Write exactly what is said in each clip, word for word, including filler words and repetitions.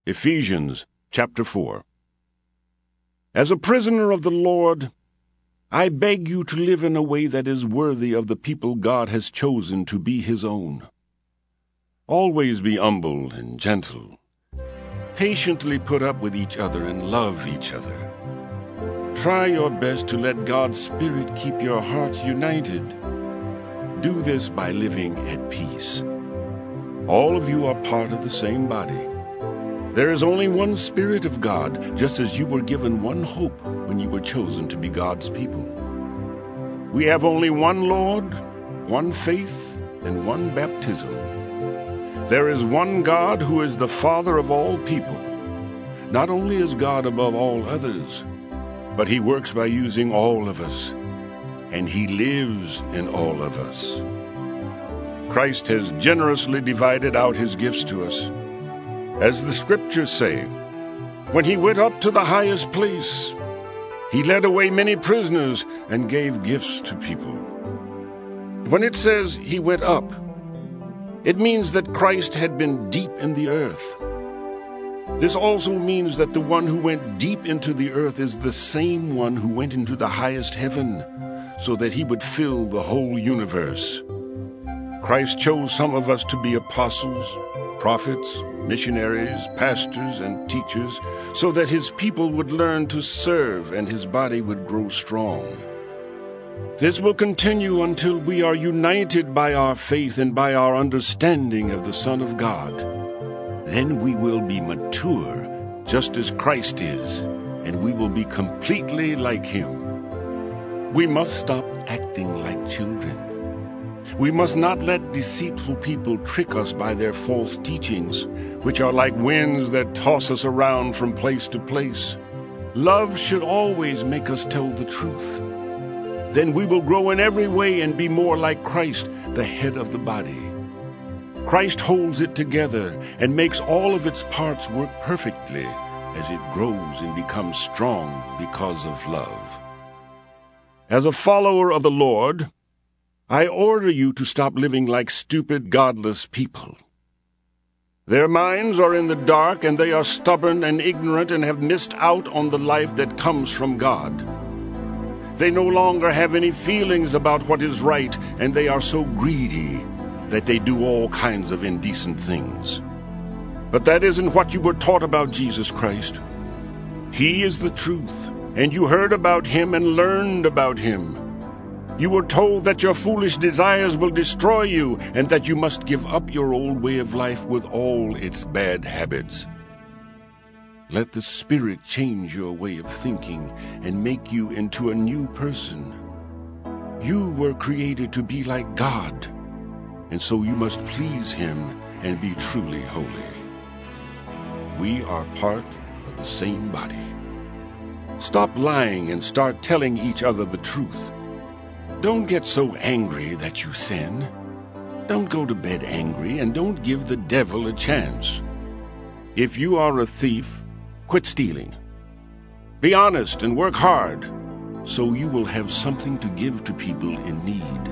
Ephesians chapter four. As a prisoner of the Lord, I beg you to live in a way that is worthy of the people God has chosen to be His own. Always be humble and gentle. Patiently put up with each other and love each other. Try your best to let God's Spirit keep your hearts united. Do this by living at peace. All of you are part of the same body. There is only one Spirit of God, just as you were given one hope when you were chosen to be God's people. We have only one Lord, one faith, and one baptism. There is one God who is the Father of all people. Not only is God above all others, but He works by using all of us, and He lives in all of us. Christ has generously divided out His gifts to us. As the Scriptures say, when He went up to the highest place, He led away many prisoners and gave gifts to people. When it says He went up, it means that Christ had been deep in the earth. This also means that the one who went deep into the earth is the same one who went into the highest heaven, so that He would fill the whole universe. Christ chose some of us to be apostles, prophets, missionaries, pastors, and teachers, so that His people would learn to serve and His body would grow strong. This will continue until we are united by our faith and by our understanding of the Son of God. Then we will be mature, just as Christ is, and we will be completely like Him. We must stop acting like children. We must not let deceitful people trick us by their false teachings, which are like winds that toss us around from place to place. Love should always make us tell the truth. Then we will grow in every way and be more like Christ, the head of the body. Christ holds it together and makes all of its parts work perfectly as it grows and becomes strong because of love. As a follower of the Lord, I order you to stop living like stupid, godless people. Their minds are in the dark, and they are stubborn and ignorant and have missed out on the life that comes from God. They no longer have any feelings about what is right, and they are so greedy that they do all kinds of indecent things. But that isn't what you were taught about Jesus Christ. He is the truth, and you heard about Him and learned about Him. You were told that your foolish desires will destroy you and that you must give up your old way of life with all its bad habits. Let the Spirit change your way of thinking and make you into a new person. You were created to be like God, and so you must please Him and be truly holy. We are part of the same body. Stop lying and start telling each other the truth. Don't get so angry that you sin. Don't go to bed angry, and don't give the devil a chance. If you are a thief, quit stealing. Be honest and work hard, so you will have something to give to people in need.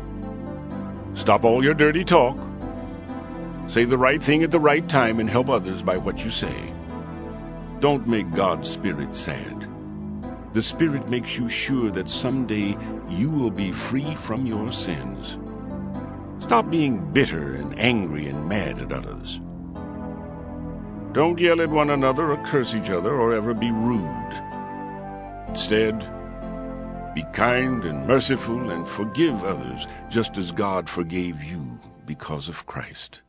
Stop all your dirty talk. Say the right thing at the right time and help others by what you say. Don't make God's Spirit sad. The Spirit makes you sure that someday you will be free from your sins. Stop being bitter and angry and mad at others. Don't yell at one another or curse each other or ever be rude. Instead, be kind and merciful and forgive others just as God forgave you because of Christ.